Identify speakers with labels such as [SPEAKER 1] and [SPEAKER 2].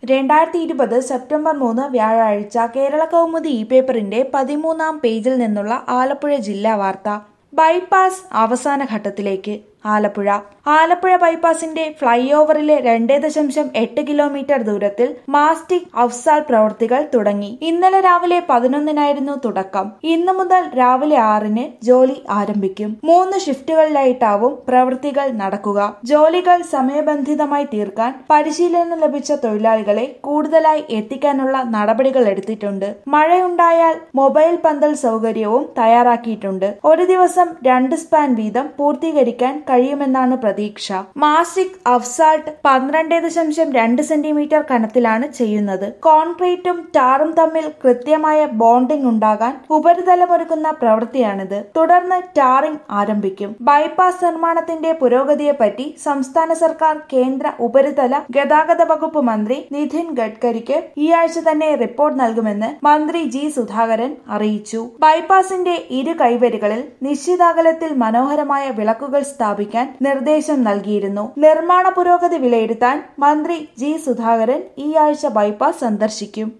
[SPEAKER 1] 2020 September 3 വ്യാഴാഴ്ച കേരളകൗമുദി പേപ്പറിന്റെ 13-ാം പേജിൽ നിന്നുള്ള ആലപ്പുഴ ജില്ലാ വാർത്ത. ബൈപ്പാസ് അവസാന ഘട്ടത്തിലേക്ക്. ആലപ്പുഴ ബൈപ്പാസിന്റെ ഫ്ളൈ ഓവറിലെ 2.8 കിലോമീറ്റർ ദൂരത്തിൽ മാസ്റ്റിക് അഫ്സാൽ പ്രവൃത്തികൾ തുടങ്ങി. ഇന്നലെ രാവിലെ 11-നായിരുന്നു തുടക്കം. ഇന്നു മുതൽ രാവിലെ 6-ന് ജോലി ആരംഭിക്കും. 3 ഷിഫ്റ്റുകളിലായിട്ടാവും പ്രവൃത്തികൾ നടക്കുക. ജോലികൾ സമയബന്ധിതമായി തീർക്കാൻ പരിശീലനം ലഭിച്ച തൊഴിലാളികളെ കൂടുതലായി എത്തിക്കാനുള്ള നടപടികൾ എടുത്തിട്ടുണ്ട്. മഴയുണ്ടായാൽ മൊബൈൽ പന്തൽ സൗകര്യവും തയ്യാറാക്കിയിട്ടുണ്ട്. ഒരു ദിവസം 2 സ്പാൻ വീതം പൂർത്തീകരിക്കാൻ കഴിയുമെന്നാണ് പ്രതീക്ഷ. മാസ്റ്റിക് അഫ്സാൾട്ട് 12.2 സെന്റിമീറ്റർ കനത്തിലാണ് ചെയ്യുന്നത്. കോൺക്രീറ്റും ടാറും തമ്മിൽ കൃത്യമായ ബോണ്ടിംഗ് ഉണ്ടാകാൻ ഉപരിതലമൊരുക്കുന്ന പ്രവൃത്തിയാണിത്. തുടർന്ന് ടാറിംഗ് ആരംഭിക്കും. ബൈപ്പാസ് നിർമ്മാണത്തിന്റെ പുരോഗതിയെപ്പറ്റി സംസ്ഥാന സർക്കാർ കേന്ദ്ര ഉപരിതല ഗതാഗത വകുപ്പ് മന്ത്രി നിതിൻ ഗഡ്കരിക്ക് ഈ ആഴ്ച തന്നെ റിപ്പോർട്ട് നൽകുമെന്ന് മന്ത്രി ജി സുധാകരൻ അറിയിച്ചു. ബൈപ്പാസിന്റെ ഇരു കൈവരികളിൽ നിശ്ചിത അകലത്തിൽ മനോഹരമായ വിളക്കുകൾ സ്ഥാപിക്കാൻ നിർദ്ദേശം നൽകിയിരുന്നു. നിർമ്മാണ പുരോഗതി വിലയിരുത്താൻ മന്ത്രി ജി സുധാകരൻ ഈ ആഴ്ച ബൈപ്പാസ് സന്ദർശിക്കും.